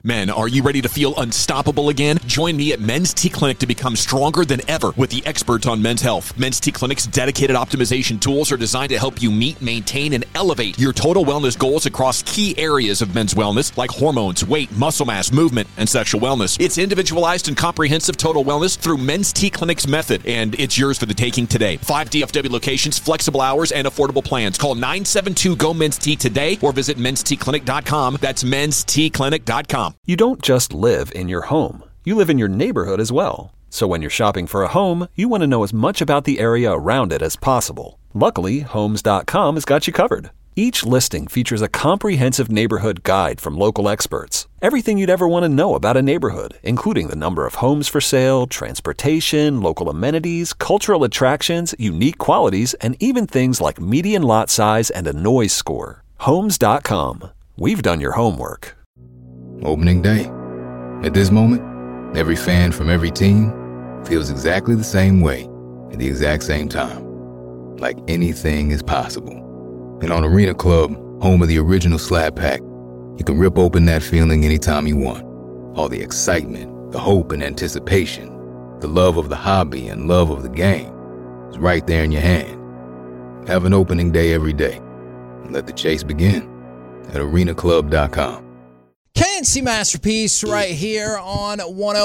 Men, are you ready to feel unstoppable again? Join me at Men's T Clinic to become stronger than ever with the experts on men's health. Men's T Clinic's dedicated optimization tools are designed to help you meet, maintain, and elevate your total wellness goals across key areas of men's wellness like hormones, weight, muscle mass, movement, and sexual wellness. It's individualized and comprehensive total wellness through Men's T Clinic's method, and it's yours for the taking today. 5 DFW locations, flexible hours, and affordable plans. Call 972-GO-MEN'S-T today or visit menstclinic.com. That's menstclinic.com. You don't just live in your home. You live in your neighborhood as well. So when you're shopping for a home, you want to know as much about the area around it as possible. Luckily, Homes.com has got you covered. Each listing features a comprehensive neighborhood guide from local experts. Everything you'd ever want to know about a neighborhood, including the number of homes for sale, transportation, local amenities, cultural attractions, unique qualities, and even things like median lot size and a noise score. Homes.com. We've done your homework. Opening day. At this moment, every fan from every team feels exactly the same way at the exact same time. Like anything is possible. And on Arena Club, home of the original Slab Pack, you can rip open that feeling anytime you want. All the excitement, the hope and anticipation, the love of the hobby and love of the game is right there in your hand. Have an opening day every day. And let the chase begin at arenaclub.com. KNC Masterpiece right here on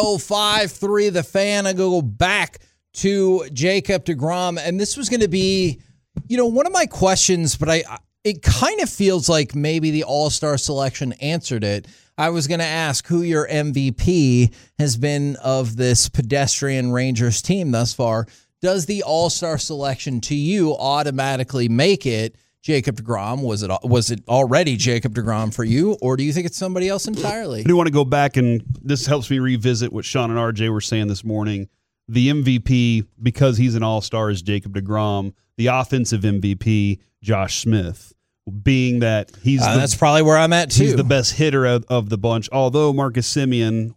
105.3 The Fan. I go back to Jacob deGrom, and this was going to be, one of my questions, but it kind of feels like maybe the All-Star selection answered it. I was going to ask who your MVP has been of this pedestrian Rangers team thus far. Does the All-Star selection to you automatically make it Jacob deGrom? Was it already Jacob deGrom for you, or do you think it's somebody else entirely? I do want to go back, and this helps me revisit what Sean and RJ were saying this morning. The MVP, because he's an all-star, is Jacob deGrom. The offensive MVP, Josh Smith, being that that's probably where I'm at too. He's the best hitter of the bunch, although Marcus Semien,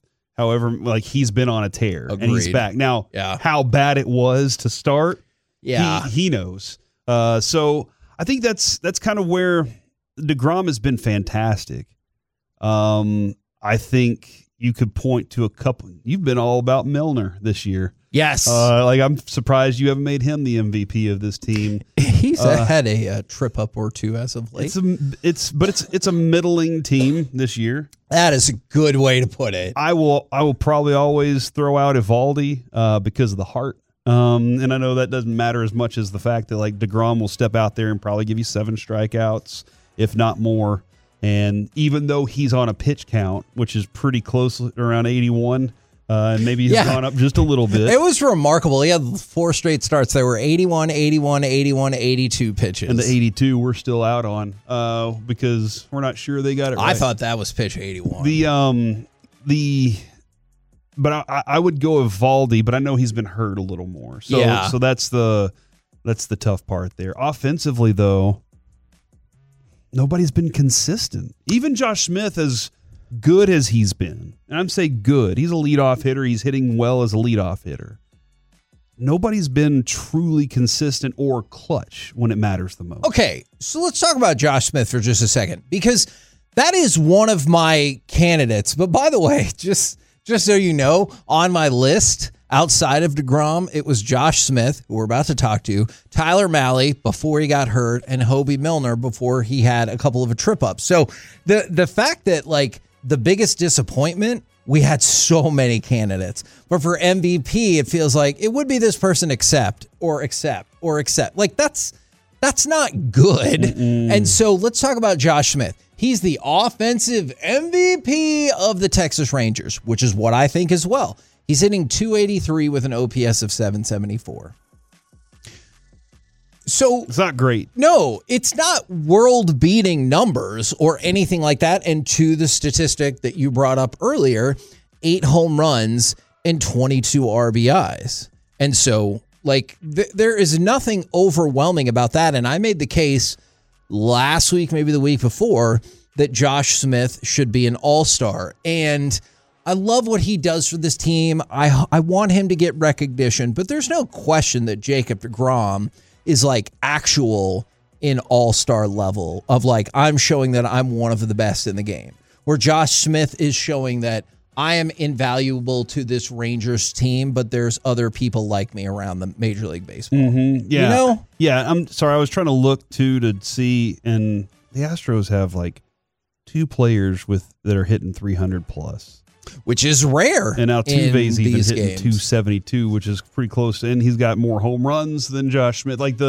he's been on a tear. Agreed. And he's back. Now, How bad it was to start, he knows. So I think that's kind of where deGrom has been fantastic. I think you could point to a couple. You've been all about Milner this year. Yes. I'm surprised you haven't made him the MVP of this team. He's had a trip up or two as of late. It's a middling team this year. That is a good way to put it. I will probably always throw out Eovaldi because of the heart. And I know that doesn't matter as much as the fact that deGrom will step out there and probably give you 7 strikeouts, if not more. And even though he's on a pitch count, which is pretty close, around 81, and maybe he's gone up just a little bit. It was remarkable. He had 4 straight starts. There were 81, 81, 81, 82 pitches. And the 82 we're still out on because we're not sure they got it right. I thought that was pitch 81. But I would go with Eovaldi, but I know he's been hurt a little more. So that's the tough part there. Offensively, though, nobody's been consistent. Even Josh Smith, as good as he's been, and I'm saying good, he's a leadoff hitter. He's hitting well as a leadoff hitter. Nobody's been truly consistent or clutch when it matters the most. Okay, so let's talk about Josh Smith for just a second, because that is one of my candidates. But by the way, just so you know, on my list outside of deGrom, it was Josh Smith, who we're about to talk to, Tyler Mahle before he got hurt, and Hobie Milner before he had a couple of trip-ups. So the fact that, the biggest disappointment, we had so many candidates. But for MVP, it feels like it would be this person except. That's not good. Mm-mm. And so let's talk about Josh Smith. He's the offensive MVP of the Texas Rangers, which is what I think as well. He's hitting .283 with an OPS of 774. So it's not great. No, it's not world-beating numbers or anything like that. And to the statistic that you brought up earlier, 8 home runs and 22 RBIs. And so, there is nothing overwhelming about that. And I made the case last week, maybe the week before, that Josh Smith should be an all-star. And I love what he does for this team. I want him to get recognition, but there's no question that Jacob deGrom is actual in all-star level of I'm showing that I'm one of the best in the game. where Josh Smith is showing that I am invaluable to this Rangers team, but there's other people like me around the Major League Baseball. Mm-hmm. Yeah. You know? Yeah, I'm sorry. I was trying to look, too, to see, and the Astros have, like, 2 players that are hitting 300+. Which is rare. And Altuve's even hitting games. 272, which is pretty close. And he's got more home runs than Josh Smith. Like,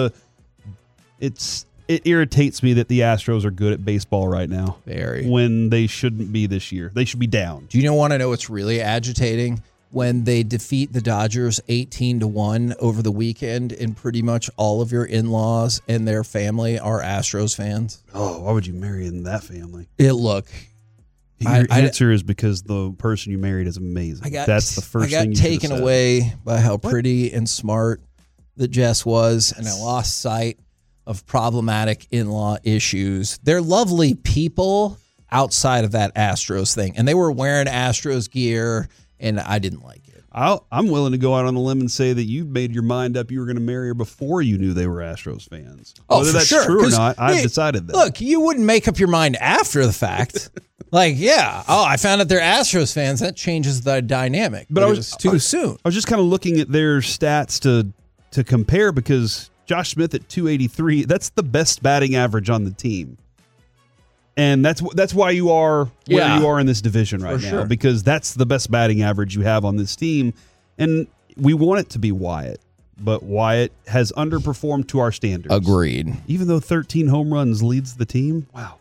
it irritates me that the Astros are good at baseball right now. Very. When they shouldn't be this year. They should be down. Do you want to know what's really agitating? When they defeat the Dodgers 18-1 over the weekend, and pretty much all of your in-laws and their family are Astros fans. Oh, why would you marry in that family? Look. Your answer is because the person you married is amazing. That's the first thing you should have said. I got taken away by how pretty and smart that Jess was, and I lost sight of problematic in-law issues. They're lovely people outside of that Astros thing, and they were wearing Astros gear, and I didn't like it. I'm willing to go out on a limb and say that you made your mind up you were going to marry her before you knew they were Astros fans. Whether that's true or not, I've decided that. Look, you wouldn't make up your mind after the fact. Like, yeah, I found out they're Astros fans. That changes the dynamic. But it was too soon. I was just kind of looking at their stats to compare, because Josh Smith at 283, that's the best batting average on the team. And that's why you are where you are in this division right now, because that's the best batting average you have on this team. And we want it to be Wyatt, but Wyatt has underperformed to our standards. Agreed. Even though 13 home runs leads the team. Wow.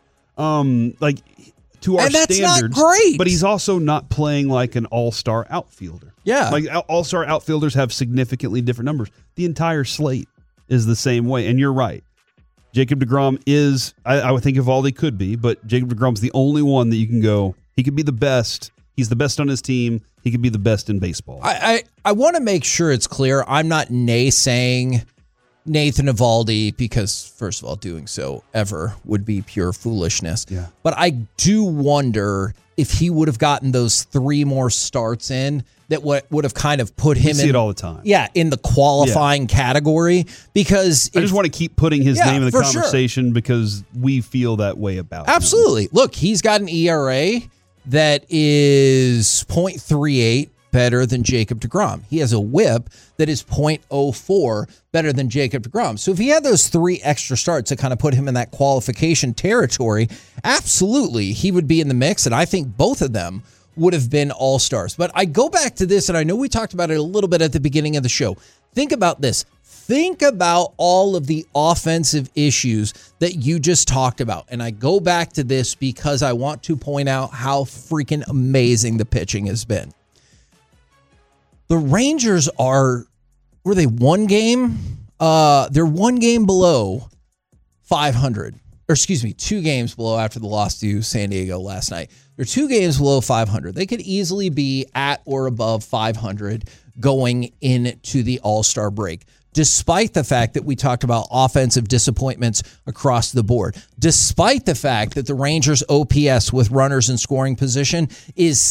To our that's standards, not great. But he's also not playing like an all-star outfielder. Yeah. Like all-star outfielders have significantly different numbers. The entire slate is the same way. And you're right. Jacob deGrom is, I would think Eovaldi could be, but Jacob deGrom's the only one that you can go, he could be the best. He's the best on his team. He could be the best in baseball. I want to make sure it's clear. I'm not naysaying Nathan Eovaldi, because, first of all, doing so ever would be pure foolishness. Yeah. But I do wonder if he would have gotten those 3 more starts in, that would have kind of put him in. We see it all the time. Yeah, in the qualifying category, because I just want to keep putting his name in the conversation because we feel that way about him. Absolutely. Look, he's got an ERA that is .38 better than Jacob deGrom. He has a whip that is .04 better than Jacob deGrom. So if he had those 3 extra starts to kind of put him in that qualification territory, absolutely, he would be in the mix, and I think both of them would have been all-stars. But I go back to this, and I know we talked about it a little bit at the beginning of the show. Think about this. Think about all of the offensive issues that you just talked about. And I go back to this because I want to point out how freaking amazing the pitching has been. The Rangers were they 1 game? They're 1 game below 500. Or excuse me, 2 games below after the loss to San Diego last night. They're 2 games below 500. They could easily be at or above 500 going into the All-Star break, despite the fact that we talked about offensive disappointments across the board, despite the fact that the Rangers' OPS with runners in scoring position is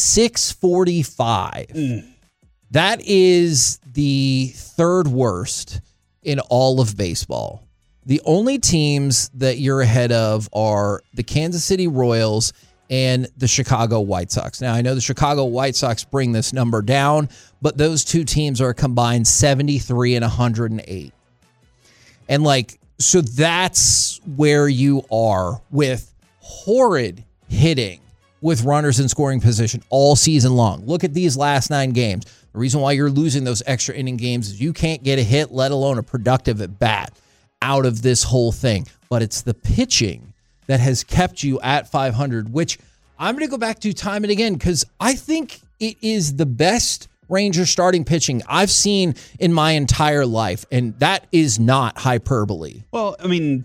645. That is the 3rd worst in all of baseball. The only teams that you're ahead of are the Kansas City Royals and the Chicago White Sox. Now, I know the Chicago White Sox bring this number down, but those 2 teams are combined 73 and 108. And so that's where you are with horrid hitting with runners in scoring position all season long. Look at these last 9 games. The reason why you're losing those extra inning games is you can't get a hit, let alone a productive at bat, out of this whole thing. But it's the pitching that has kept you at 500, which I'm going to go back to time and again, because I think it is the best Ranger starting pitching I've seen in my entire life. And that is not hyperbole. Well, I mean,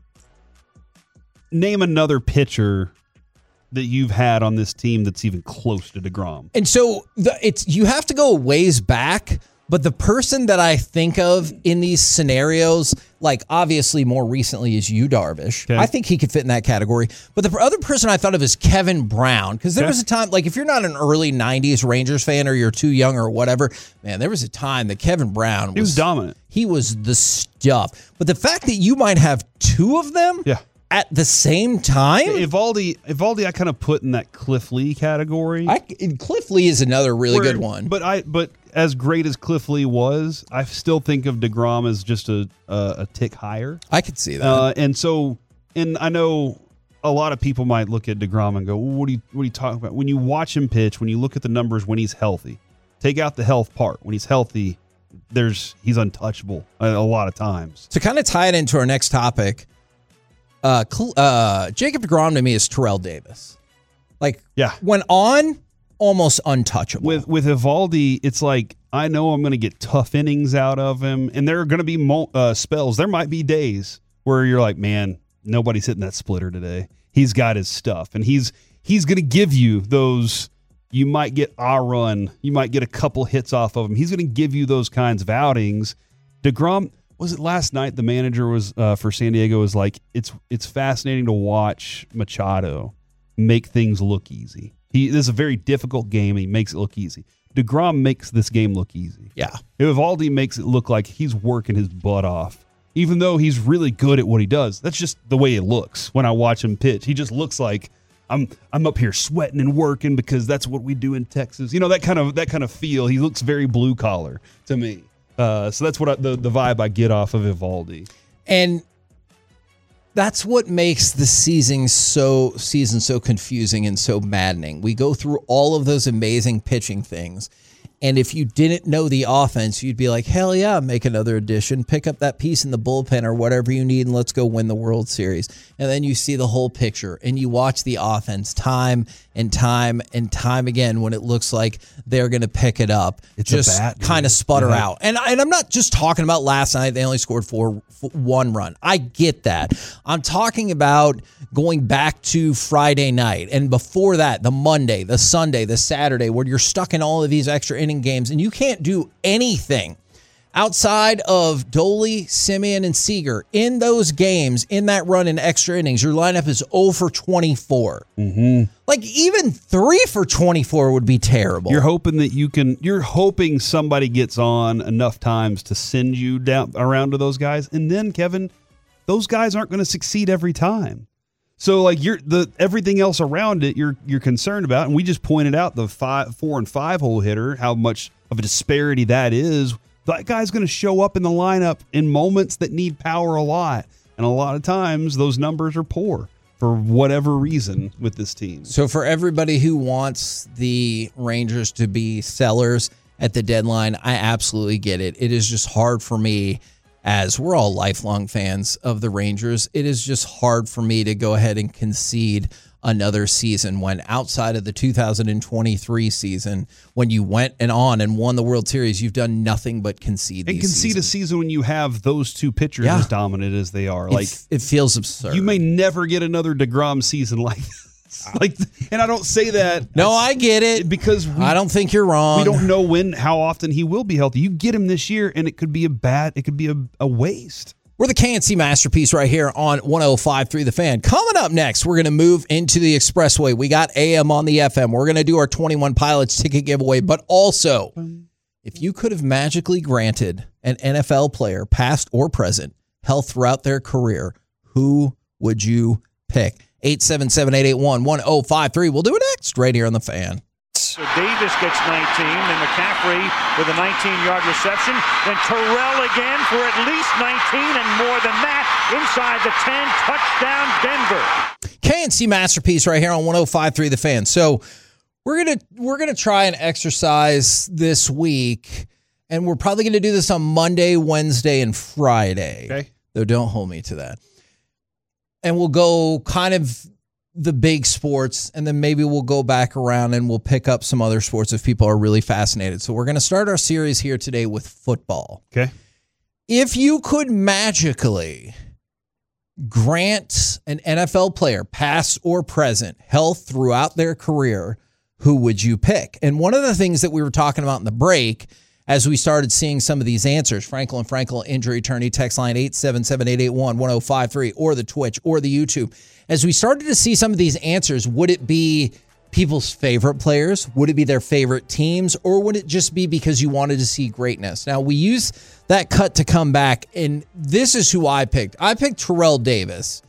name another pitcher that you've had on this team that's even close to DeGrom. And so you have to go a ways back, but the person that I think of in these scenarios, obviously more recently, is Yu Darvish. Okay. I think he could fit in that category. But the other person I thought of is Kevin Brown, because there was a time, if you're not an early 90s Rangers fan or you're too young or whatever, man, there was a time that Kevin Brown was... He was dominant. He was the stuff. But the fact that you might have 2 of them... Yeah. at the same time? Evaldi, I kind of put in that Cliff Lee category. Cliff Lee is another really good one. But as great as Cliff Lee was, I still think of DeGrom as just a tick higher. I could see that. And I know a lot of people might look at DeGrom and go, well, what are you talking about? When you watch him pitch, when you look at the numbers when he's healthy, take out the health part. When he's healthy, he's untouchable a lot of times. To kind of tie it into our next topic, Jacob DeGrom to me is Terrell Davis. When on, almost untouchable. With Evaldi, it's like, I know I'm going to get tough innings out of him, and there are going to be spells. There might be days where you're like, man, nobody's hitting that splitter today. He's got his stuff, and he's going to give you those. You might get a run. You might get a couple hits off of him. He's going to give you those kinds of outings. DeGrom, was it last night? The manager was for San Diego was like, it's fascinating to watch Machado make things look easy. This is a very difficult game, and he makes it look easy. DeGrom makes this game look easy. Yeah. Evaldi makes it look like he's working his butt off, even though he's really good at what he does. That's just the way it looks when I watch him pitch. He just looks like, I'm up here sweating and working because that's what we do in Texas. You know, that kind of feel. He looks very blue collar to me. So that's what the vibe I get off of Evaldi. And that's what makes the season so confusing and so maddening. We go through all of those amazing pitching things. And if you didn't know the offense, you'd be like, hell yeah, make another addition, pick up that piece in the bullpen or whatever you need, and let's go win the World Series. And then you see the whole picture, and you watch the offense time and time and time again when it looks like they're going to pick it up. It's just kind of sputter out. And I'm not just talking about last night. They only scored 1 run. I get that. I'm talking about going back to Friday night, and before that, the Monday, the Sunday, the Saturday, where you're stuck in all of these extra inning games, and you can't do anything outside of Doley, Simeon, and Seager in those games, in that run in extra innings. Your lineup is 0 for 24. Mm-hmm. Like, even 3 for 24 would be terrible. You're hoping somebody gets on enough times to send you down around to those guys, and then, Kevin, those guys aren't going to succeed every time. So, like, everything else around it, you're concerned about, and we just pointed out the 4 and 5 hole hitter, how much of a disparity that is. That guy's going to show up in the lineup in moments that need power a lot, and a lot of times those numbers are poor for whatever reason with this team. So, for everybody who wants the Rangers to be sellers at the deadline, I absolutely get it. It is just hard for me. As we're all lifelong fans of the Rangers, it is just hard for me to go ahead and concede another season when outside of the 2023 season, when you went and won the World Series, you've done nothing but concede. And concede a season when you have those two pitchers as dominant as they are. It feels absurd. You may never get another DeGrom season like this. And I don't say that. No, I get it because I don't think you're wrong. We don't know how often he will be healthy. You get him this year, and it could be a waste. We're the KNC Masterpiece right here on 105.3 The Fan. Coming up next, we're going to move into the Expressway. We got AM on the FM. We're going to do our 21 Pilots ticket giveaway, but also, if you could have magically granted an NFL player, past or present, health throughout their career, who would you pick? 877-881-1053. We'll do it next right here on The Fan. So Davis gets 19, then McCaffrey with a 19-yard reception, then Terrell again for at least 19 and more than that inside the 10, touchdown Denver. KNC Masterpiece right here on 105.3 The Fan. So we're gonna try an exercise this week, and we're probably gonna do this on Monday, Wednesday, and Friday. Okay. Though don't hold me to that. And we'll go kind of the big sports, and then maybe we'll go back around and we'll pick up some other sports if people are really fascinated. So we're going to start our series here today with football. Okay. If you could magically grant an NFL player, past or present, health throughout their career, who would you pick? And one of the things that we were talking about in the break, as we started seeing some of these answers, Franklin Frankel injury attorney, text line 877-881-1053, or the Twitch, or the YouTube. As we started to see some of these answers, would it be people's favorite players? Would it be their favorite teams? Or would it just be because you wanted to see greatness? Now, we use that cut to come back, and this is who I picked. I picked Terrell Davis.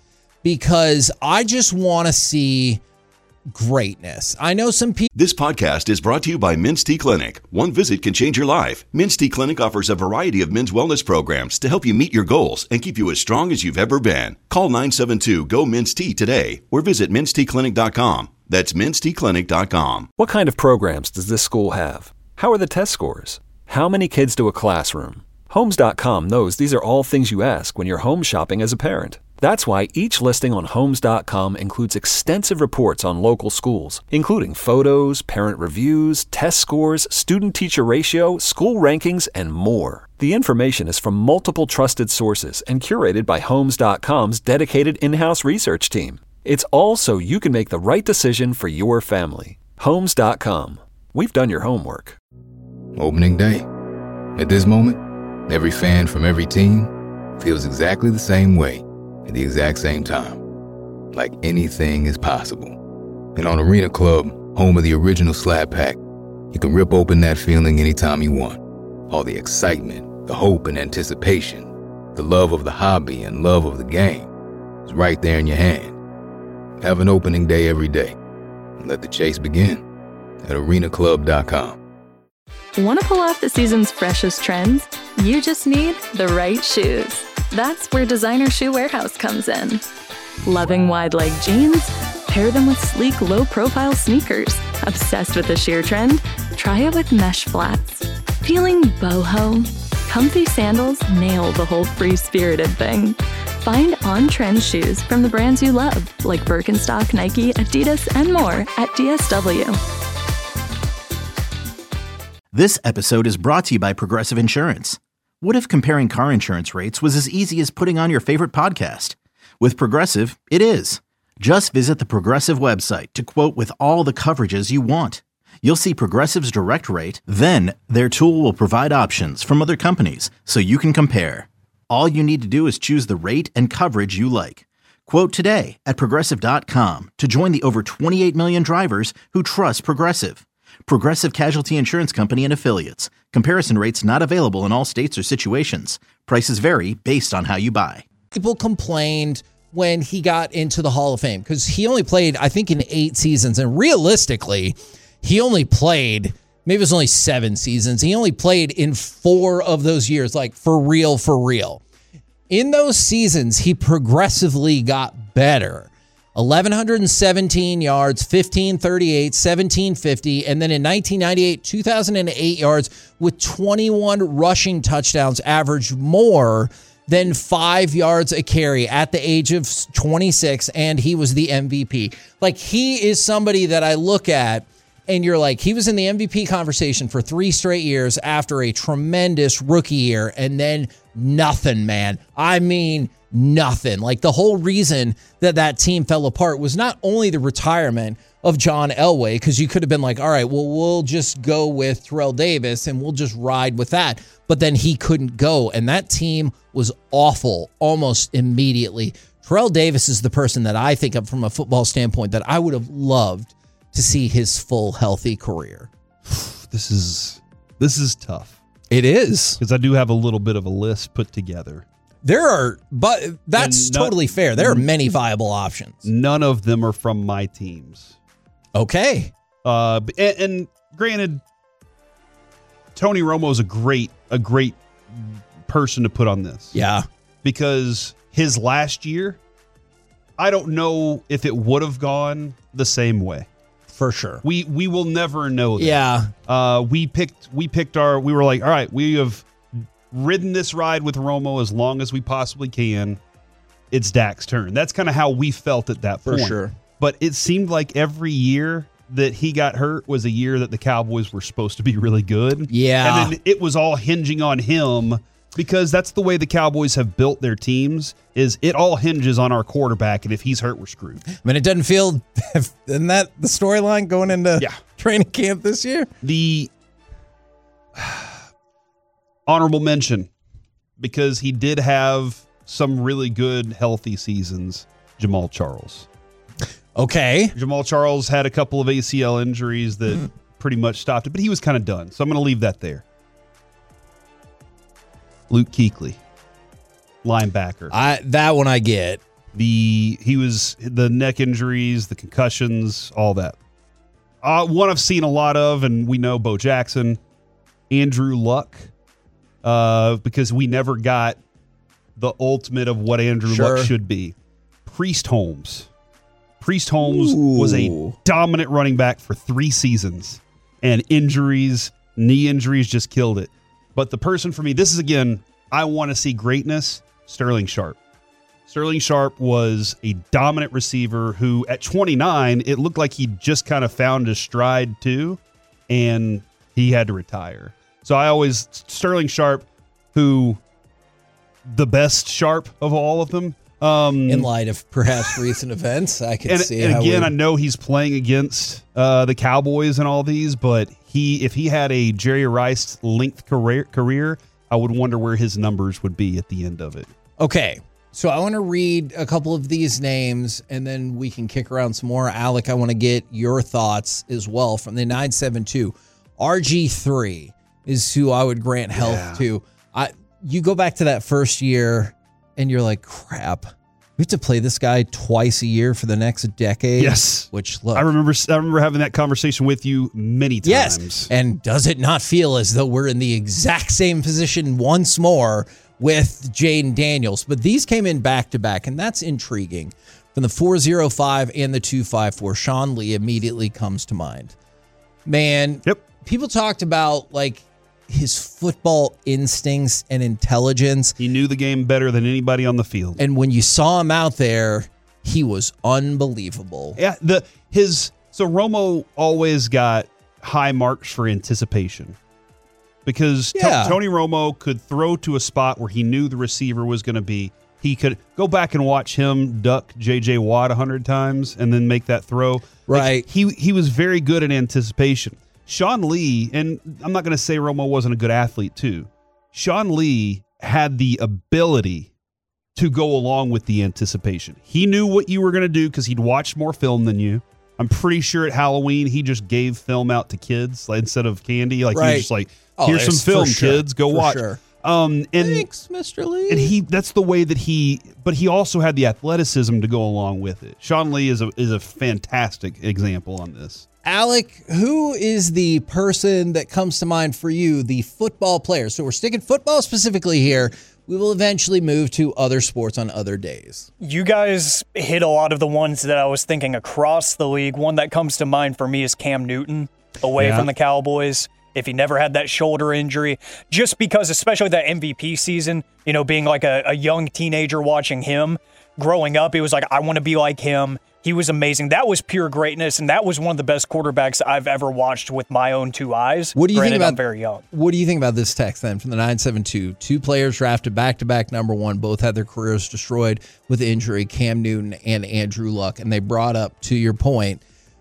because I just want to see greatness. I know some people. This podcast is brought to you by Men's T Clinic. One visit can change your life. Men's T Clinic offers a variety of men's wellness programs to help you meet your goals and keep you as strong as you've ever been. Call 972-GO-MEN'S-T today or visit menstclinic.com. That's menstclinic.com. What kind of programs does this school have? How are the test scores? How many kids to a classroom? Homes.com knows these are all things you ask when you're home shopping as a parent. That's why each listing on Homes.com includes extensive reports on local schools, including photos, parent reviews, test scores, student-teacher ratio, school rankings, and more. The information is from multiple trusted sources and curated by Homes.com's dedicated in-house research team. It's all so you can make the right decision for your family. Homes.com. We've done your homework. Opening day. At this moment, every fan from every team feels exactly the same way at the exact same time. Like anything is possible. And on Arena Club, home of the original Slab Pack, you can rip open that feeling anytime you want. All the excitement, the hope and anticipation, the love of the hobby and love of the game is right there in your hand. Have an opening day every day and let the chase begin at arenaclub.com. Want to pull off the season's freshest trends? You just need the right shoes. That's where Designer Shoe Warehouse comes in. Loving wide-leg jeans? Pair them with sleek, low-profile sneakers. Obsessed with the sheer trend? Try it with mesh flats. Feeling boho? Comfy sandals nail the whole free-spirited thing. Find on-trend shoes from the brands you love, like Birkenstock, Nike, Adidas, and more at DSW. This episode is brought to you by Progressive Insurance. What if comparing car insurance rates was as easy as putting on your favorite podcast? With Progressive, it is. Just visit the Progressive website to quote with all the coverages you want. You'll see Progressive's direct rate, then their tool will provide options from other companies so you can compare. All you need to do is choose the rate and coverage you like. Quote today at Progressive.com to join the over 28 million drivers who trust Progressive. Progressive Casualty Insurance Company and Affiliates. Comparison rates not available in all states or situations. Prices vary based on how you buy. People complained when he got into the Hall of Fame because he only played, I think, in 8 seasons. And realistically, he only played, maybe it was only 7 seasons. He only played in 4 of those years, like for real, for real. In those seasons, he progressively got better. 1,117 yards, 1,538, 1,750, and then in 1998, 2,008 yards with 21 rushing touchdowns, averaged more than 5 yards a carry at the age of 26, and he was the MVP. Like, he is somebody that I look at, and you're like, he was in the MVP conversation for 3 straight years after a tremendous rookie year, and then nothing, man. I mean, nothing. Like, the whole reason that team fell apart was not only the retirement of John Elway, because you could have been like, all right, well, we'll just go with Terrell Davis and we'll just ride with that. But then he couldn't go, and that team was awful almost immediately. Terrell Davis is the person that I think of from a football standpoint that I would have loved to see his full healthy career. This is tough. It is. Because I do have a little bit of a list put together. There are, but that's totally fair. There are many viable options. None of them are from my teams. Okay. And granted, Tony Romo is a great person to put on this. Yeah. Because his last year, I don't know if it would have gone the same way. For sure. We will never know that. Yeah. We were like, all right, we have ridden this ride with Romo as long as we possibly can. It's Dak's turn. That's kind of how we felt at that point. For sure. But it seemed like every year that he got hurt was a year that the Cowboys were supposed to be really good. Yeah. And then it was all hinging on him, because that's the way the Cowboys have built their teams, is it all hinges on our quarterback, and if he's hurt, we're screwed. I mean, it doesn't feel, isn't that the storyline going into training camp this year? The honorable mention, because he did have some really good, healthy seasons, Jamal Charles. Okay. Jamal Charles had a couple of ACL injuries that pretty much stopped it, but he was kind of done. So I'm going to leave that there. Luke Kuechly, linebacker. That one I get. He was the neck injuries, the concussions, all that. One I've seen a lot of, and we know Bo Jackson, Andrew Luck, because we never got the ultimate of what Andrew Luck should be. Priest Holmes. Priest Holmes was a dominant running back for 3 seasons, and injuries, knee injuries just killed it. But the person for me, this is, again, I want to see greatness, Sterling Sharp. Sterling Sharp was a dominant receiver who, at 29, it looked like he just kind of found his stride too, and he had to retire. So Sterling Sharp, who the best Sharp of all of them. In light of perhaps recent events, I can see. And again, I know he's playing against the Cowboys and all these, but if he had a Jerry Rice length career, I would wonder where his numbers would be at the end of it. Okay, so I want to read a couple of these names, and then we can kick around some more. Alec, I want to get your thoughts as well from the 972. RG3 is who I would grant health to. You go back to that first year, and you're like, crap, we have to play this guy twice a year for the next decade. Yes. Which, look, I remember having that conversation with you many times. Yes. And does it not feel as though we're in the exact same position once more with Jaden Daniels? But these came in back to back, and that's intriguing. From the 405 and the 254, Sean Lee immediately comes to mind. Man, people talked about like his football instincts and intelligence. He knew the game better than anybody on the field. And when you saw him out there, he was unbelievable. Yeah, so Romo always got high marks for anticipation. Because Tony Romo could throw to a spot where he knew the receiver was going to be. He could go back and watch him duck J.J. Watt 100 times and then make that throw. Right. Like, he was very good at anticipation. Sean Lee, and I'm not going to say Romo wasn't a good athlete too. Sean Lee had the ability to go along with the anticipation. He knew what you were going to do because he'd watched more film than you. I'm pretty sure at Halloween he just gave film out to kids instead of candy. Like he was just like, here's some film, kids, go watch. Sure. And thanks, Mr. Lee. And that's the way that but he also had the athleticism to go along with it. Sean Lee is a fantastic example on this. Alec, who is the person that comes to mind for you, the football player? So we're sticking football specifically here. We will eventually move to other sports on other days. You guys hit a lot of the ones that I was thinking across the league. One that comes to mind for me is Cam Newton away from the Cowboys. If he never had that shoulder injury, just because, especially that MVP season, being like a young teenager watching him growing up, it was like, I want to be like him. He was amazing. That was pure greatness, and that was one of the best quarterbacks I've ever watched with my own 2 eyes. What do you think about? I'm very young. What do you think about this text then from the 972? 2 players drafted back-to-back number 1. Both had their careers destroyed with injury. Cam Newton and Andrew Luck, and they brought up, to your point,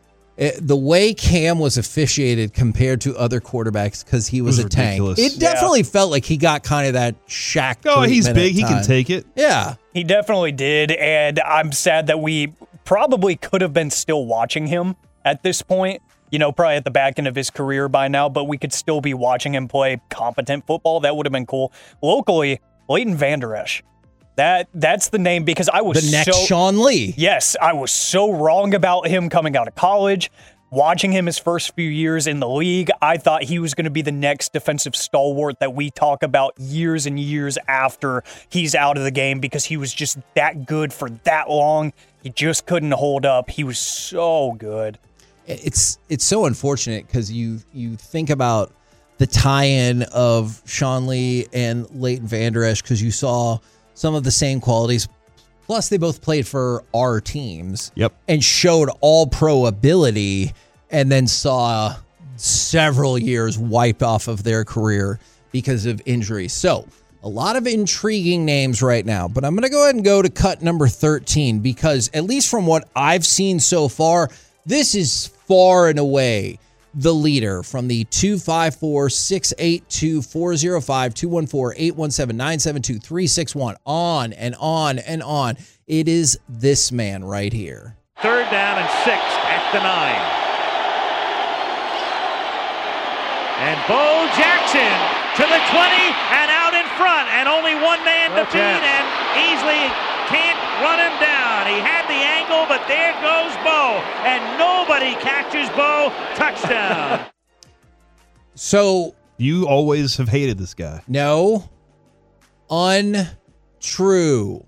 the way Cam was officiated compared to other quarterbacks because he was a ridiculous. tank. It definitely felt like he got kind of that Shaq. Oh, he's big. He can take it. Yeah. He definitely did, and I'm sad that we probably could have been still watching him at this point, probably at the back end of his career by now, but we could still be watching him play competent football. That would have been cool. Locally, Leighton Vander Esch. That's the name because I was the next Sean Lee. Yes, I was so wrong about him coming out of college. Watching him his first few years in the league, I thought he was going to be the next defensive stalwart that we talk about years and years after he's out of the game because he was just that good for that long. He just couldn't hold up. He was so good. It's so unfortunate because you think about the tie-in of Sean Lee and Leighton Vander Esch because you saw some of the same qualities. Plus, they both played for our teams. Yep. And showed all-pro ability and then saw several years wiped off of their career because of injury. So, a lot of intriguing names right now. But I'm going to go ahead and go to cut number 13 because, at least from what I've seen so far, this is far and away the leader from the 254-682-405-214-817-972-361 on and on and on. It is this man right here. 3rd down and 6 at the 9. And Bo Jackson to the 20 and out in front, and only one man to beat, and easily can't run him down. He had the angle, but there goes Bo. And nobody catches Bo. Touchdown. So you always have hated this guy. No. Untrue.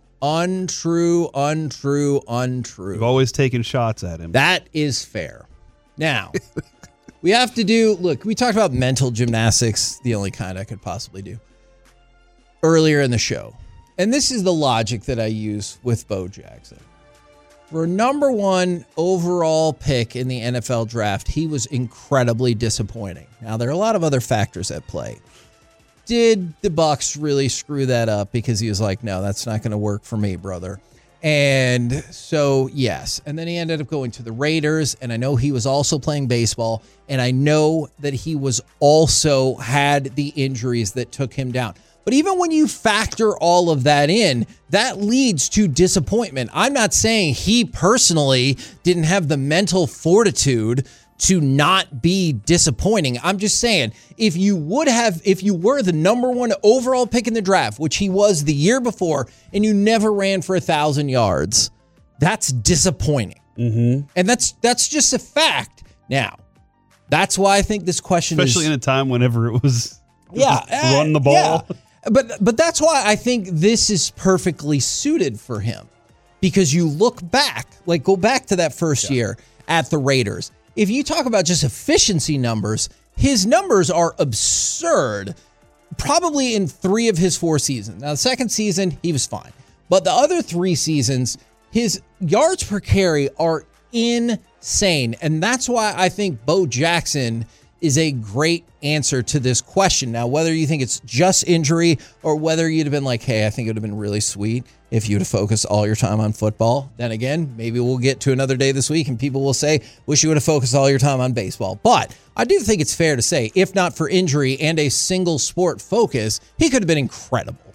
You've always taken shots at him. That is fair. Now, we have to look, we talked about mental gymnastics, the only kind I could possibly do, earlier in the show. And this is the logic that I use with Bo Jackson. For a number 1 overall pick in the NFL draft, he was incredibly disappointing. Now, there are a lot of other factors at play. Did the Bucs really screw that up because he was like, no, that's not going to work for me, brother? And so, yes. And then he ended up going to the Raiders, and I know he was also playing baseball, and I know that he was also had the injuries that took him down. But even when you factor all of that in, that leads to disappointment. I'm not saying he personally didn't have the mental fortitude to not be disappointing. I'm just saying, if you were the number 1 overall pick in the draft, which he was the year before, and you never ran for 1,000 yards, that's disappointing. Mm-hmm. And that's just a fact. Now, that's why I think this question especially in a time whenever it was run the ball. Yeah. But that's why I think this is perfectly suited for him, because you look back, go back to that first year at the Raiders. If you talk about just efficiency numbers, his numbers are absurd, probably in 3 of his 4 seasons. Now, the second season, he was fine. But the other 3 seasons, his yards per carry are insane. And that's why I think Bo Jackson is a great answer to this question. Now, whether you think it's just injury or whether you'd have been like, hey, I think it would have been really sweet if you'd have focused all your time on football. Then again, maybe we'll get to another day this week and people will say, wish you would have focused all your time on baseball. But I do think it's fair to say, if not for injury and a single sport focus, he could have been incredible.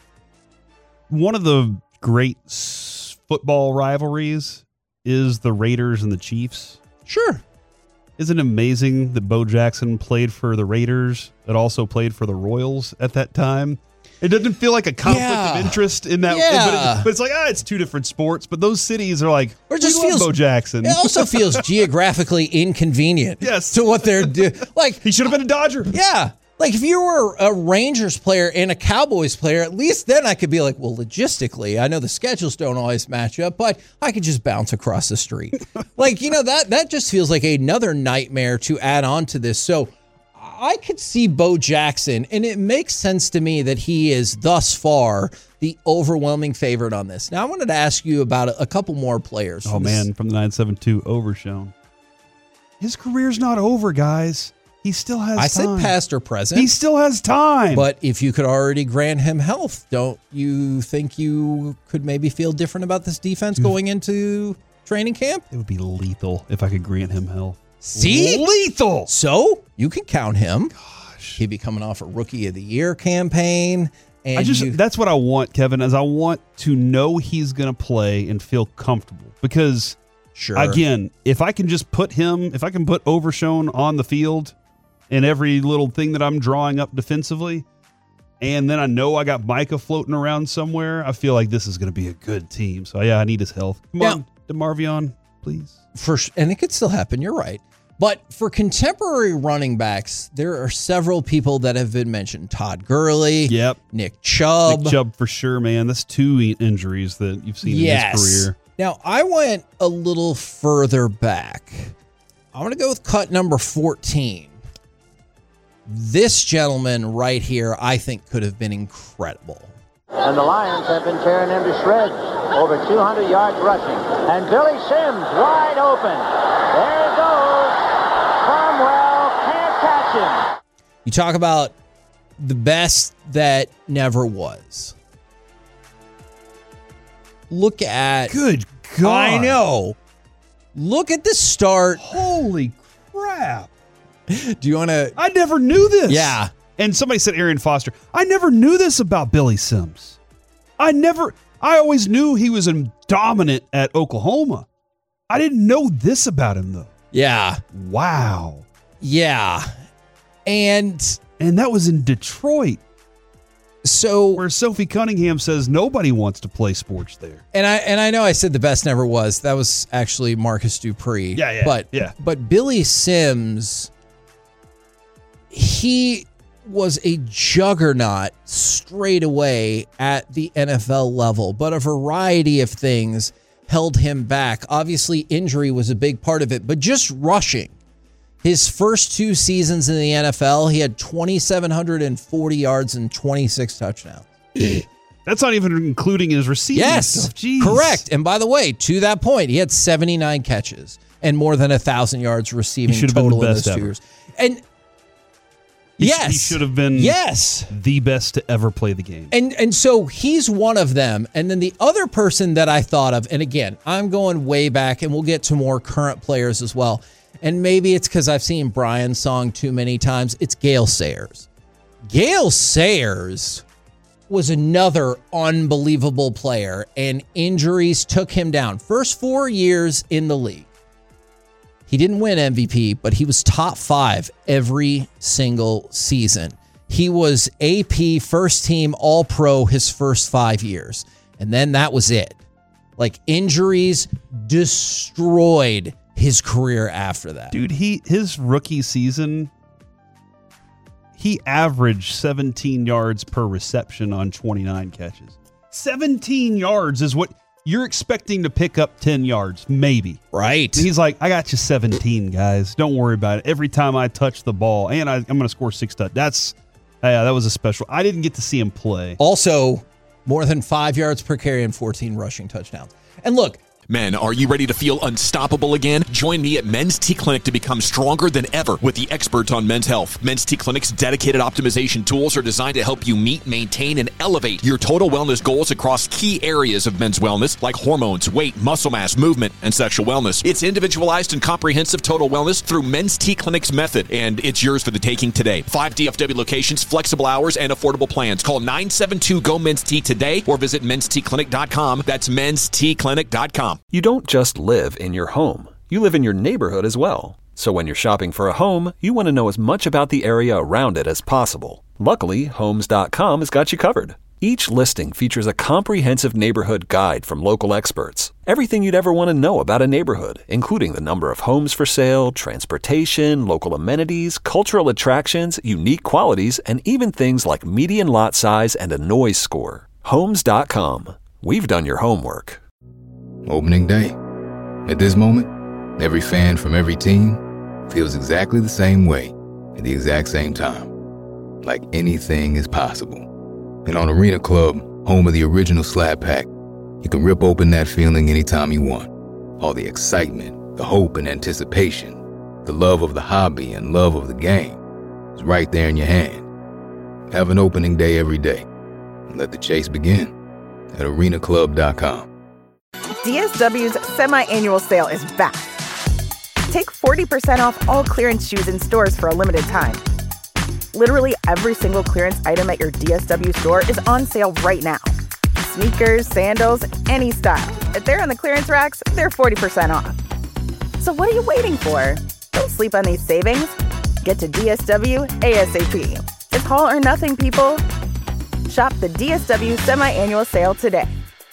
One of the great football rivalries is the Raiders and the Chiefs. Sure. Isn't it amazing that Bo Jackson played for the Raiders, but also played for the Royals at that time? It doesn't feel like a conflict of interest in that. Yeah. But it's like, it's 2 different sports. But those cities are like, or just feels Bo Jackson. It also feels geographically inconvenient. Yes. To what they're doing. Like, he should have been a Dodger. Yeah. Like, if you were a Rangers player and a Cowboys player, at least then I could be like, well, logistically, I know the schedules don't always match up, but I could just bounce across the street. That just feels like another nightmare to add on to this. So I could see Bo Jackson, and it makes sense to me that he is thus far the overwhelming favorite on this. Now, I wanted to ask you about a couple more players. Oh, man, from the 972, Overshown. His career's not over, guys. He still has time. I said past or present. He still has time. But if you could already grant him health, don't you think you could maybe feel different about this defense going into training camp? It would be lethal if I could grant him health. See? Lethal. So you can count him. Gosh. He'd be coming off a Rookie of the Year campaign. And that's what I want, Kevin, is I want to know he's going to play and feel comfortable. Because, again, if I can put Overshown on the field in every little thing that I'm drawing up defensively, and then I know I got Micah floating around somewhere, I feel like this is going to be a good team. So, I need his health. Come on, DeMarvion, please. And it could still happen. You're right. But for contemporary running backs, there are several people that have been mentioned. Todd Gurley. Yep. Nick Chubb. Nick Chubb for sure, man. That's 2 injuries that you've seen in his career. Now, I went a little further back. I'm going to go with cut number 14. This gentleman right here, I think, could have been incredible. And the Lions have been tearing him to shreds. Over 200 yards rushing. And Billy Sims wide open. There he goes. Cromwell can't catch him. You talk about the best that never was. Look at... Good God. I know. Look at the start. Holy crap. Do you want to... I never knew this. Yeah. And somebody said Arian Foster. I never knew this about Billy Sims. I always knew he was dominant at Oklahoma. I didn't know this about him, though. Yeah. Wow. Yeah. And that was in Detroit. So where Sophie Cunningham says nobody wants to play sports there. And I know I said the best never was. That was actually Marcus Dupree. Yeah. But Billy Sims, he was a juggernaut straight away at the NFL level, but a variety of things held him back. Obviously, injury was a big part of it, but just rushing. His first 2 seasons in the NFL, he had 2,740 yards and 26 touchdowns. That's not even including his receiving stuff. Jeez. Correct. And by the way, to that point, he had 79 catches and more than 1,000 yards receiving total in those 2 years. And he should have been the best to ever play the game. And so he's one of them. And then the other person that I thought of, and again, I'm going way back, and we'll get to more current players as well. And maybe it's because I've seen Brian's song too many times. It's Gale Sayers. Gale Sayers was another unbelievable player, and injuries took him down. First 4 years in the league, he didn't win MVP, but he was top 5 every single season. He was AP first team All-Pro his first 5 years, and then that was it. Like, injuries destroyed his career after that. Dude, his rookie season, he averaged 17 yards per reception on 29 catches. 17 yards is what you're expecting to pick up 10 yards, maybe. Right. And he's like, I got you 17, guys. Don't worry about it. Every time I touch the ball, and I'm going to score 6 touchdowns. That was a special. I didn't get to see him play. Also, more than 5 yards per carry and 14 rushing touchdowns. And look, Men, are you ready to feel unstoppable again? Join me at Men's T Clinic to become stronger than ever with the experts on men's health. Men's T Clinic's dedicated optimization tools are designed to help you meet, maintain, and elevate your total wellness goals across key areas of men's wellness like hormones, weight, muscle mass, movement, and sexual wellness. It's individualized and comprehensive total wellness through Men's T Clinic's method, and it's yours for the taking today. 5 DFW locations, flexible hours, and affordable plans. Call 972-GO-MEN'S-T today or visit menstclinic.com. That's menstclinic.com. You don't just live in your home. You live in your neighborhood as well. So when you're shopping for a home, you want to know as much about the area around it as possible. Luckily, Homes.com has got you covered. Each listing features a comprehensive neighborhood guide from local experts. Everything you'd ever want to know about a neighborhood, including the number of homes for sale, transportation, local amenities, cultural attractions, unique qualities, and even things like median lot size and a noise score. Homes.com. We've done your homework. Opening day. At this moment, every fan from every team feels exactly the same way at the exact same time. Like anything is possible. And on Arena Club, home of the original Slab Pack, you can rip open that feeling anytime you want. All the excitement, the hope and anticipation, the love of the hobby and love of the game is right there in your hand. Have an opening day every day. And let the chase begin at arenaclub.com. DSW's semi-annual sale is back. Take 40% off all clearance shoes in stores for a limited time. Literally every single clearance item at your DSW store is on sale right now. Sneakers, sandals, any style. If they're on the clearance racks, they're 40% off. So what are you waiting for? Don't sleep on these savings. Get to DSW ASAP. It's all or nothing, people. Shop the DSW semi-annual sale today.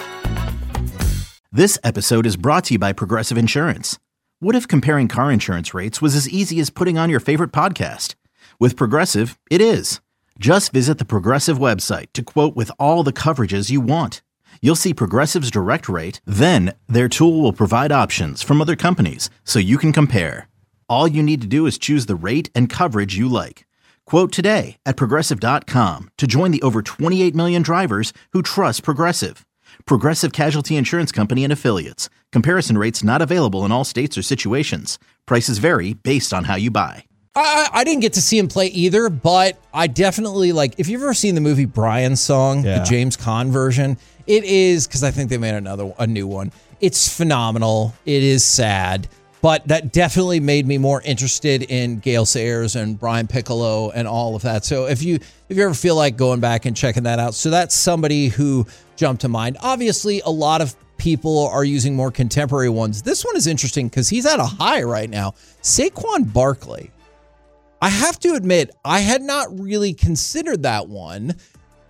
This episode is brought to you by Progressive Insurance. What if comparing car insurance rates was as easy as putting on your favorite podcast? With Progressive, it is. Just visit the Progressive website to quote with all the coverages you want. You'll see Progressive's direct rate, then their tool will provide options from other companies so you can compare. All you need to do is choose the rate and coverage you like. Quote today at Progressive.com to join the over 28 million drivers who trust Progressive. Progressive Casualty Insurance Company and Affiliates. Comparison rates not available in all states or situations. Prices vary based on how you buy. I didn't get to see him play either, but I definitely if you've ever seen the movie Brian's Song, the James Caan version, it is, because I think they made a new one. It's phenomenal. It is sad, but that definitely made me more interested in Gale Sayers and Brian Piccolo and all of that. So if you ever feel like going back and checking that out, so that's somebody who jumped to mind. Obviously, a lot of people are using more contemporary ones. This one is interesting because he's at a high right now. Saquon Barkley. I have to admit, I had not really considered that one.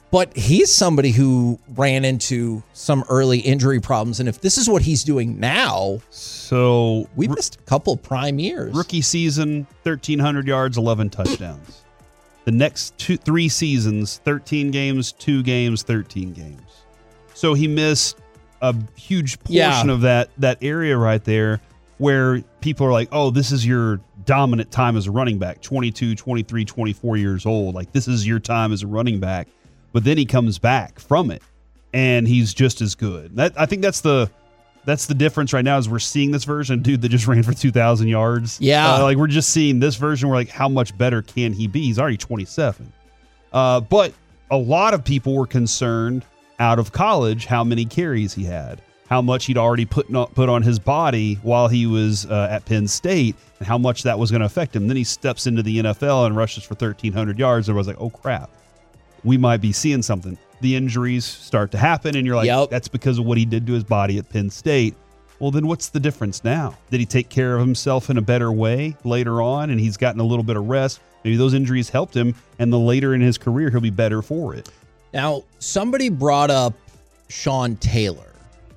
But he's somebody who ran into some early injury problems. And if this is what he's doing now, so we missed a couple of prime years. Rookie season, 1,300 yards, 11 touchdowns. The next 3 seasons, 13 games, 2 games, 13 games. So he missed a huge portion of that area right there where people are like, oh, this is your dominant time as a running back, 22, 23, 24 years old. Like, this is your time as a running back. But then he comes back from it, and he's just as good. I think that's the difference right now is we're seeing this version, dude, that just ran for 2,000 yards. Yeah. Like, we're just seeing this version. We're like, how much better can he be? He's already 27. But a lot of people were concerned out of college how many carries he had, how much he'd already put on his body while he was at Penn State, and how much that was going to affect him. Then he steps into the NFL and rushes for 1,300 yards. Everyone's like, oh, crap. We might be seeing something. The injuries start to happen, and you're like, that's because of what he did to his body at Penn State. Well, then what's the difference now? Did he take care of himself in a better way later on, and he's gotten a little bit of rest? Maybe those injuries helped him, and the later in his career, he'll be better for it. Now, somebody brought up Sean Taylor.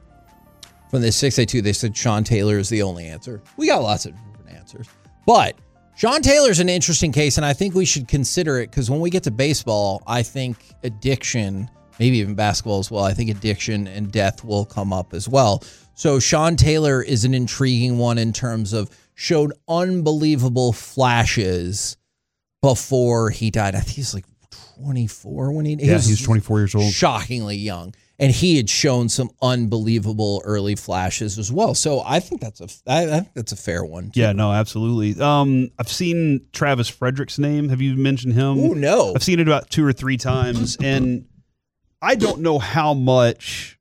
From the 682, they said Sean Taylor is the only answer. We got lots of different answers. But Sean Taylor's an interesting case, and I think we should consider it because when we get to baseball, I think addiction, maybe even basketball as well, I think addiction and death will come up as well. So Sean Taylor is an intriguing one in terms of showed unbelievable flashes before he died. I think he's like 24 when he was 24 years old. Shockingly young. And he had shown some unbelievable early flashes as well. So I think that's a fair one, too. Yeah, no, absolutely. I've seen Travis Frederick's name. Have you mentioned him? Oh, no. I've seen it about 2 or 3 times, and I don't know how much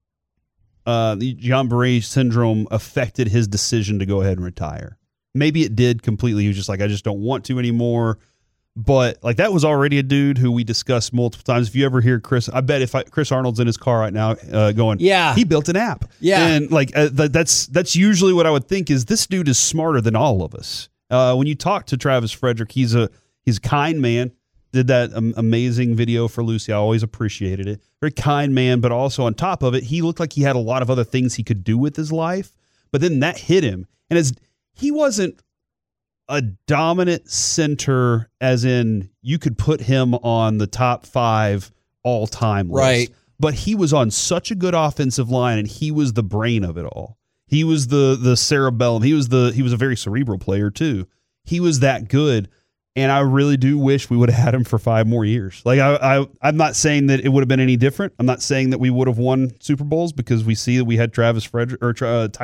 the Guillain-Barré syndrome affected his decision to go ahead and retire. Maybe it did completely. He was just like, I just don't want to anymore. But like that was already a dude who we discussed multiple times. If you ever hear Chris, I bet if Chris Arnold's in his car right now going, yeah, he built an app. Yeah. And like that's usually what I would think is this dude is smarter than all of us. When you talk to Travis Frederick, he's a kind man. Did that amazing video for Lucy. I always appreciated it. Very kind man, but also on top of it, he looked like he had a lot of other things he could do with his life. But then that hit him. And he wasn't a dominant center, as in you could put him on the top 5 all-time list. Right. But he was on such a good offensive line, and he was the brain of it all. He was the cerebellum. He was a very cerebral player, too. He was that good, and I really do wish we would have had him for 5 more years. Like I'm not saying that it would have been any different. I'm not saying that we would have won Super Bowls because we see that we had Travis Frederick or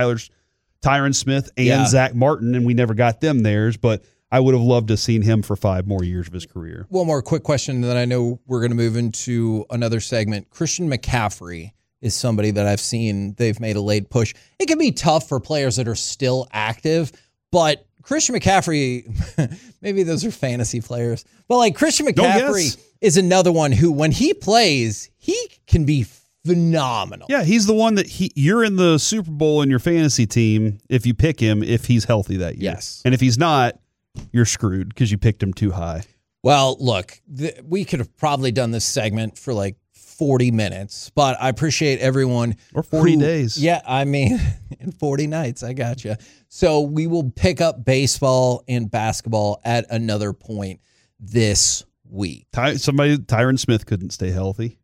Tyron Smith and Zach Martin, and we never got them theirs, but I would have loved to have seen him for 5 more years of his career. One more quick question, and then I know we're going to move into another segment. Christian McCaffrey is somebody that I've seen they've made a late push. It can be tough for players that are still active, but Christian McCaffrey, maybe those are fantasy players, but like Christian McCaffrey is another one who, when he plays, he can be phenomenal. Yeah, he's the one that you're in the Super Bowl in your fantasy team if you pick him if he's healthy that year. Yes. And if he's not, you're screwed because you picked him too high. Well, look, we could have probably done this segment for like 40 minutes, but I appreciate everyone. Or 40 days. Yeah, I mean, in 40 nights, I gotcha. So we will pick up baseball and basketball at another point this week. Tyron Smith couldn't stay healthy.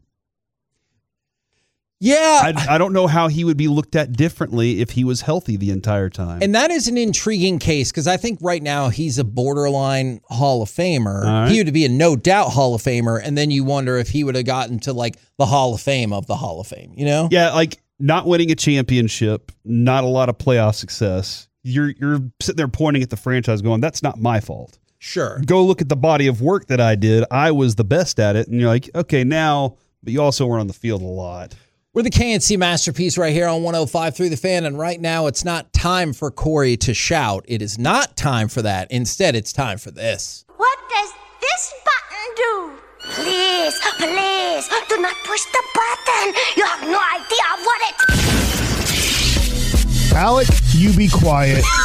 Yeah. I don't know how he would be looked at differently if he was healthy the entire time. And that is an intriguing case because I think right now he's a borderline Hall of Famer. Right. He would be a no doubt Hall of Famer. And then you wonder if he would have gotten to like the Hall of Fame of the Hall of Fame, you know? Yeah, like not winning a championship, not a lot of playoff success. You're sitting there pointing at the franchise going, that's not my fault. Sure. Go look at the body of work that I did. I was the best at it. And you're like, okay, now, but you also were on the field a lot. We're the KNC Masterpiece right here on 105.3 The Fan, and right now it's not time for Corey to shout. It is not time for that. Instead, it's time for this. What does this button do? Please, please, do not push the button. You have no idea what it... Alec, you be quiet.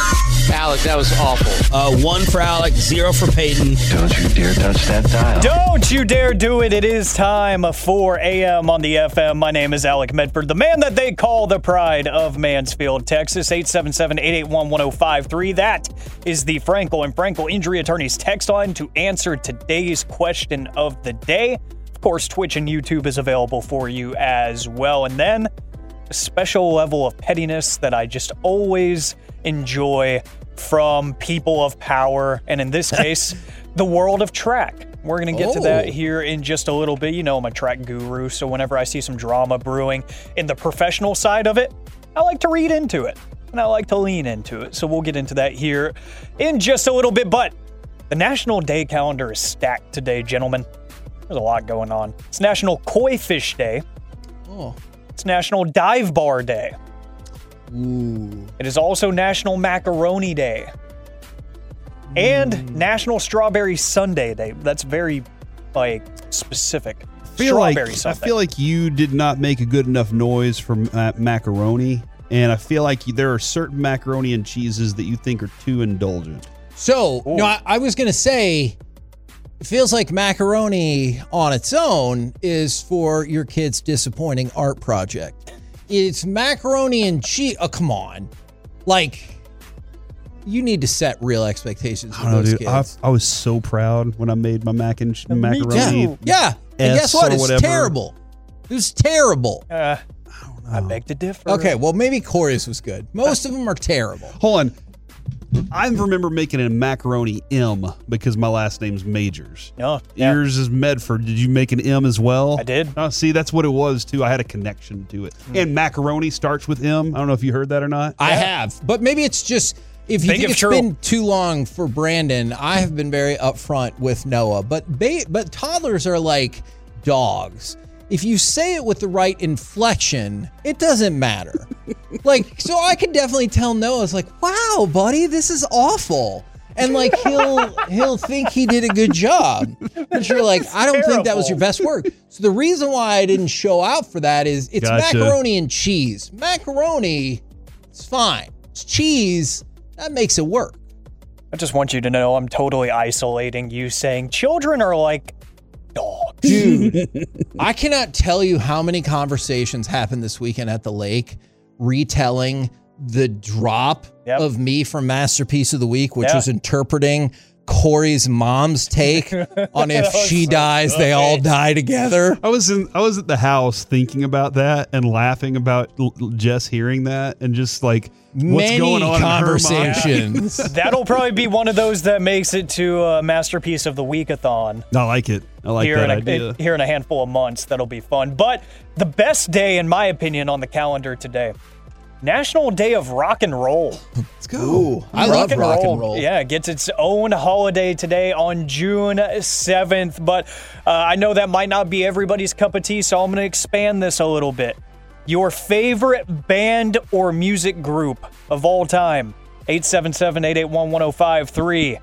Alec, that was awful. 1 for Alec, 0 for Peyton. Don't you dare touch that dial. Don't you dare do it. It is time, 4 a.m. on the FM. My name is Alec Medford, the man that they call the pride of Mansfield, Texas. 877-881-1053. That is the Frankel and Frankel Injury Attorneys text line to answer today's question of the day. Of course, Twitch and YouTube is available for you as well. And then a special level of pettiness that I just always enjoy from people of power, and in this case, the world of track. We're going to get to that here in just a little bit. You know I'm a track guru, so whenever I see some drama brewing in the professional side of it, I like to read into it, and I like to lean into it. So we'll get into that here in just a little bit, but the National Day calendar is stacked today, gentlemen. There's a lot going on. It's National Koi Fish Day. Oh. It's National Dive Bar Day. Ooh. It is also National Macaroni Day. And National Strawberry Sundae Day. That's very, specific. Strawberry Sundae. I feel like you did not make a good enough noise for macaroni, and I feel like there are certain macaroni and cheeses that you think are too indulgent. So, I was going to say, it feels like macaroni on its own is for your kid's disappointing art project. It's macaroni and cheese. Oh, come on. You need to set real expectations for those kids. I was so proud when I made my macaroni. Yeah. And guess what? It's terrible. It was terrible. I beg to differ. Okay, well, maybe Corey's was good. Most of them are terrible. Hold on. I remember making a macaroni M because my last name's Majors. Oh, yeah. Yours is Medford. Did you make an M as well? I did. Oh, see, that's what it was, too. I had a connection to it. And macaroni starts with M. I don't know if you heard that or not. I have. But maybe it's just, if you think it's been too long for Brandon, I have been very upfront with Noah. But toddlers are like dogs. If you say it with the right inflection, it doesn't matter. So I could definitely tell Noah, it's like, wow, buddy, this is awful. And he'll think he did a good job. But you're like, I don't think that was your best work. So the reason why I didn't show out for that is it's macaroni and cheese. Macaroni, it's fine. It's cheese, that makes it work. I just want you to know I'm totally isolating you saying children are like dogs. Dude, I cannot tell you how many conversations happened this weekend at the lake retelling the drop of me from Masterpiece of the Week, which was interpreting Corey's mom's take on if she dies, they all die together. I was at the house thinking about that and laughing about Jess hearing that and just what's going on conversations. in her mind. That'll probably be one of those that makes it to Masterpiece of the Week-a-thon. I like it. I like that idea. Here in a handful of months, that'll be fun. But the best day, in my opinion, on the calendar today, National Day of Rock and Roll. Let's go. Ooh, I love rock and roll. Yeah, it gets its own holiday today on June 7th. But I know that might not be everybody's cup of tea, so I'm going to expand this a little bit. Your favorite band or music group of all time. 877-881-1053.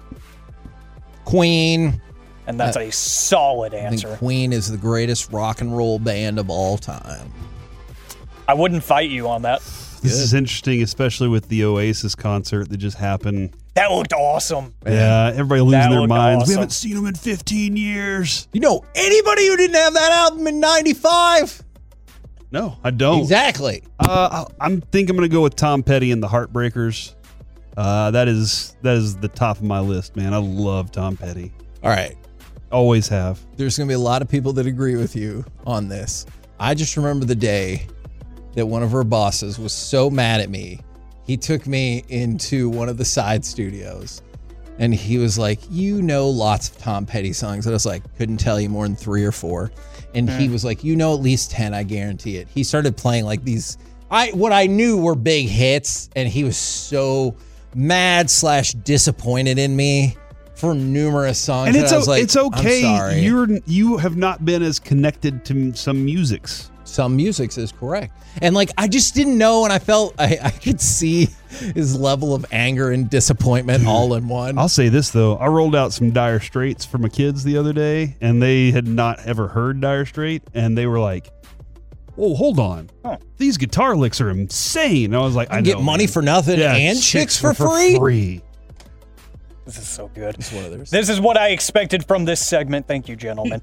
Queen. And that's a solid answer. I think Queen is the greatest rock and roll band of all time. I wouldn't fight you on that. This is interesting, especially with the Oasis concert that just happened. That looked awesome. Yeah, everybody losing their minds. Awesome. We haven't seen them in 15 years. You know anybody who didn't have that album in 95? No, I don't. Exactly. I think I'm going to go with Tom Petty and the Heartbreakers. That is the top of my list, man. I love Tom Petty. All right. Always have. There's going to be a lot of people that agree with you on this. I just remember the day that one of her bosses was so mad at me. He took me into one of the side studios and he was like, you know, lots of Tom Petty songs. And I was like, couldn't tell you more than 3 or 4. And he was like, you know, at least 10, I guarantee it. He started playing like these, what I knew were big hits. And he was so mad / disappointed in me for numerous songs. And it's, I was like, it's okay. I'm sorry. You have not been as connected to some musics. Some musics is correct. And I just didn't know, and I felt I could see his level of anger and disappointment all in one. I'll say this, though. I rolled out some Dire Straits for my kids the other day, and they had not ever heard Dire Straits, and they were like, whoa, hold on. These guitar licks are insane. And I was like, I get money for nothing and chicks for free. This is so good. It's one of theirs. This is what I expected from this segment. Thank you, gentlemen.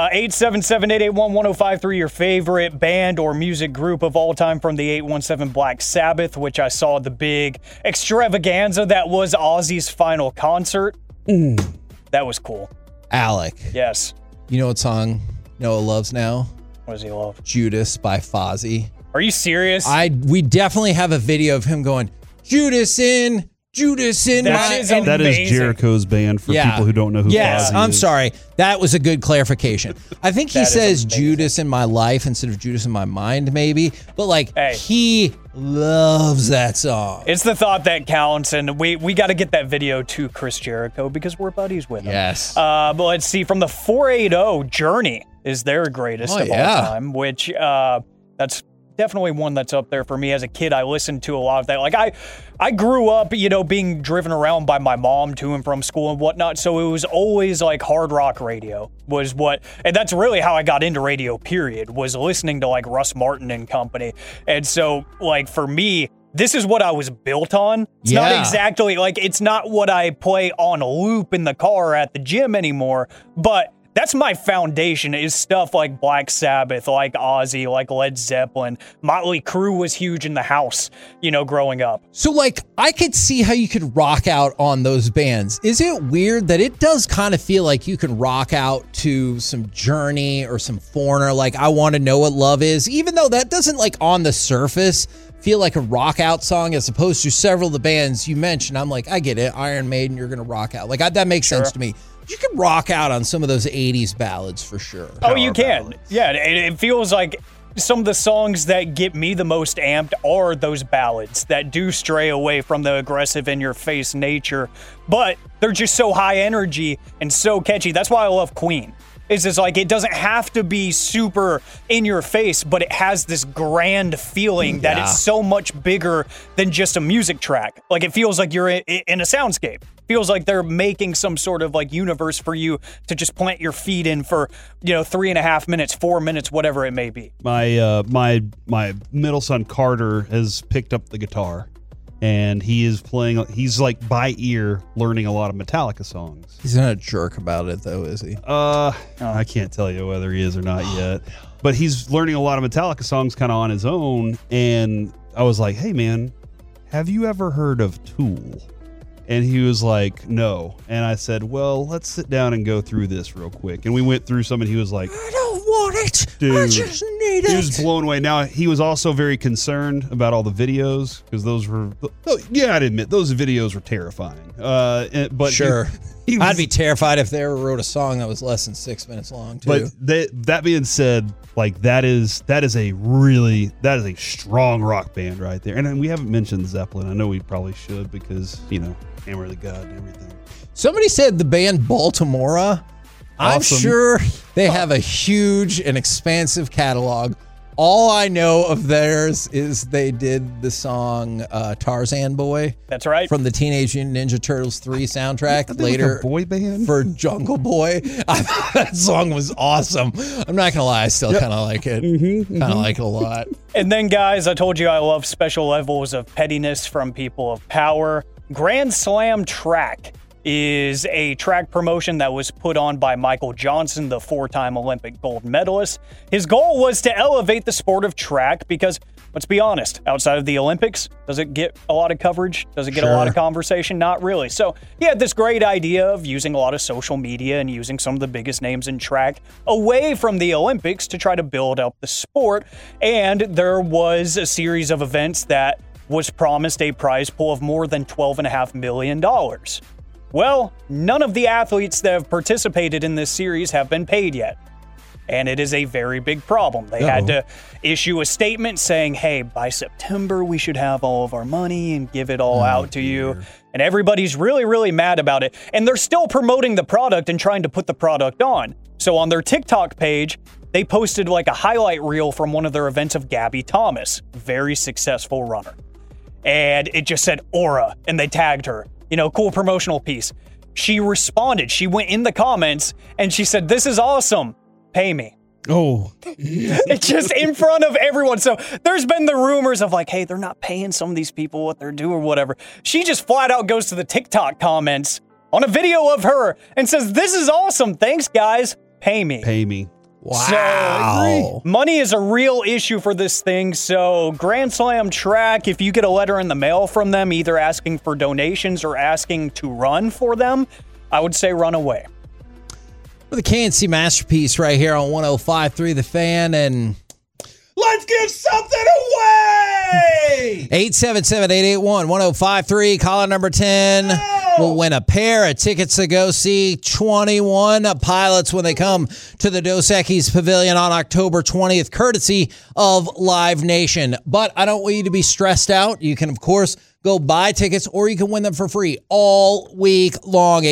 877-881-1053, your favorite band or music group of all time from the 817 Black Sabbath, which I saw the big extravaganza that was Ozzy's final concert. That was cool. Alec. Yes. You know what song Noah loves now? What does he love? Judas by Fozzy. Are you serious? We definitely have a video of him going, Judas in. That is Jericho's band for people who don't know who Fozzy I'm is. sorry. That was a good clarification. I think he says Judas in my life instead of Judas in my mind, maybe. But he loves that song. It's the thought that counts, and we got to get that video to Chris Jericho because we're buddies with him. Yes. But let's see. From the 480, Journey is their greatest of all time, which that's definitely one that's up there for me. As a kid, I listened to a lot of that. Like I grew up, being driven around by my mom to and from school and whatnot. So it was always like hard rock radio and that's really how I got into radio, period, was listening to like Russ Martin and company. And so like for me, this is what I was built on. It's not exactly it's not what I play on a loop in the car or at the gym anymore, but that's my foundation, is stuff like Black Sabbath, like Ozzy, like Led Zeppelin. Motley Crue was huge in the house, growing up. So, I could see how you could rock out on those bands. Is it weird that it does kind of feel like you can rock out to some Journey or some Foreigner, like I Want to Know What Love Is, even though that doesn't, on the surface, feel like a rock out song as opposed to several of the bands you mentioned? I'm like, I get it. Iron Maiden, you're going to rock out. That makes sense to me. You can rock out on some of those 80s ballads for sure. Oh, you can. Yeah, it feels like some of the songs that get me the most amped are those ballads that do stray away from the aggressive in-your-face nature, but they're just so high energy and so catchy. That's why I love Queen. It's just it doesn't have to be super in your face, but it has this grand feeling that it's so much bigger than just a music track. It feels like you're in a soundscape. Feels like they're making some sort of universe for you to just plant your feet in for 3.5 minutes, 4 minutes, whatever it may be. My middle son Carter has picked up the guitar, and he is playing. He's by ear learning a lot of Metallica songs. He's not a jerk about it though, is he? I can't tell you whether he is or not yet, but he's learning a lot of Metallica songs kind of on his own. And I was like, "Hey man, have you ever heard of Tool?" And he was like, no. And I said, well, let's sit down and go through this real quick. And we went through some, and he was like, I don't want it. Dude, I just need it. He was blown away. Now, he was also very concerned about all the videos, because those were, I'd admit, those videos were terrifying. But sure. I'd be terrified if they ever wrote a song that was less than 6 minutes long, too. But that being said, that is a strong rock band right there. And we haven't mentioned Zeppelin. I know we probably should, because, Hammer of the God and everything. Somebody said the band Baltimora. Awesome. I'm sure they have a huge and expansive catalog. All I know of theirs is they did the song Tarzan Boy. That's right. From the Teenage Mutant Ninja Turtles 3 soundtrack. Later, a boy band? For Jungle Boy. That song was awesome. I'm not going to lie. I still kind of like it. Kind of like it a lot. And then, guys, I told you I love special levels of pettiness from people of power. Grand Slam Track is a track promotion that was put on by Michael Johnson, the 4-time Olympic gold medalist. His goal was to elevate the sport of track because, let's be honest, outside of the Olympics, does it get a lot of coverage? Does it get a lot of conversation? Not really. So he had this great idea of using a lot of social media and using some of the biggest names in track away from the Olympics to try to build up the sport. And there was a series of events that was promised a prize pool of more than $12.5 million. Well, none of the athletes that have participated in this series have been paid yet. And it is a very big problem. They had to issue a statement saying, hey, by September, we should have all of our money and give it all out to you. And everybody's really, really mad about it. And they're still promoting the product and trying to put the product on. So on their TikTok page, they posted a highlight reel from one of their events of Gabby Thomas, very successful runner. And it just said Aura, and they tagged her. Cool promotional piece. She responded. She went in the comments, and she said, this is awesome. Pay me. Oh. It's just in front of everyone. So there's been the rumors of like, hey, they're not paying some of these people what they're due or whatever. She just flat out goes to the TikTok comments on a video of her and says, this is awesome. Thanks, guys. Pay me. Pay me. Wow. So money is a real issue for this thing. So Grand Slam track, if you get a letter in the mail from them, either asking for donations or asking to run for them, I would say run away. With the KNC Masterpiece right here on 105.3 The Fan, and let's give something away! 877-881-1053, caller number 10 will win a pair of tickets to go see 21 Pilots when they come to the Dos Equis Pavilion on October 20th, courtesy of Live Nation. But I don't want you to be stressed out. You can, of course, go buy tickets, or you can win them for free all week long.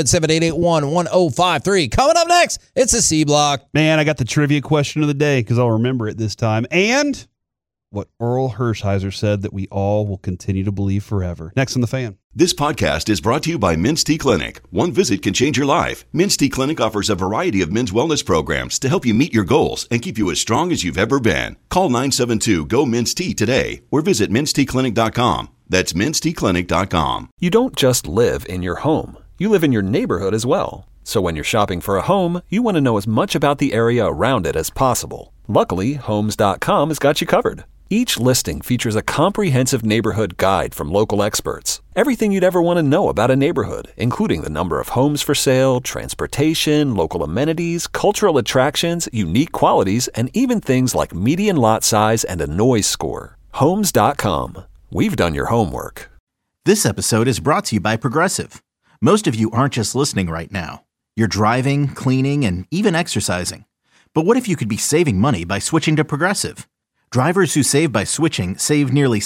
877-881-1053. Coming up next, it's a C Block. Man, I got the trivia question of the day because I'll remember it this time. And what Earl Hershiser said that we all will continue to believe forever. Next on The Fan. This podcast is brought to you by Men's T Clinic. One visit can change your life. Men's T Clinic offers a variety of men's wellness programs to help you meet your goals and keep you as strong as you've ever been. Call 972-GO-MEN'S-T today or visit mensteclinic.com. That's mensteclinic.com. You don't just live in your home. You live in your neighborhood as well. So when you're shopping for a home, you want to know as much about the area around it as possible. Luckily, Homes.com has got you covered. Each listing features a comprehensive neighborhood guide from local experts. Everything you'd ever want to know about a neighborhood, including the number of homes for sale, transportation, local amenities, cultural attractions, unique qualities, and even things like median lot size and a noise score. Homes.com. We've done your homework. This episode is brought to you by Progressive. Most of you aren't just listening right now. You're driving, cleaning, and even exercising. But what if you could be saving money by switching to Progressive? Drivers who save by switching save nearly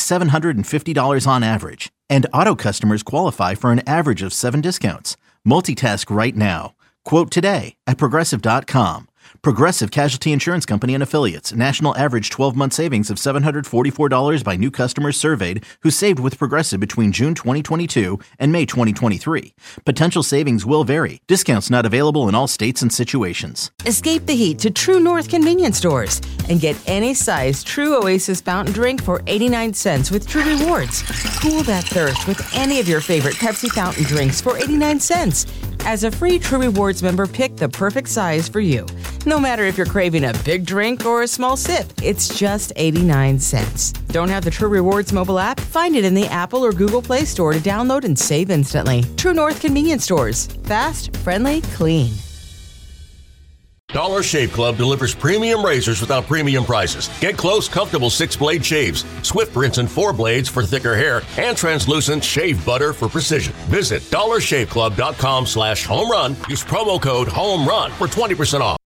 $750 on average. And auto customers qualify for an average of 7 discounts. Multitask right now. Quote today at Progressive.com. Progressive Casualty Insurance Company and Affiliates. National average 12-month savings of $744 by new customers surveyed who saved with Progressive between June 2022 and May 2023. Potential savings will vary. Discounts not available in all states and situations. Escape the heat to True North convenience stores and get any size True Oasis fountain drink for 89 cents with True Rewards. Cool that thirst with any of your favorite Pepsi fountain drinks for 89 cents. As a free True Rewards member, pick the perfect size for you. No matter if you're craving a big drink or a small sip, it's just 89 cents. Don't have the True Rewards mobile app? Find it in the Apple or Google Play Store to download and save instantly. True North convenience stores. Fast, friendly, clean. Dollar Shave Club delivers premium razors without premium prices. Get close, comfortable 6-blade shaves, swift rinse and 4 blades for thicker hair, and translucent shave butter for precision. Visit dollarshaveclub.com/homerun. Use promo code HOMERUN for 20% off.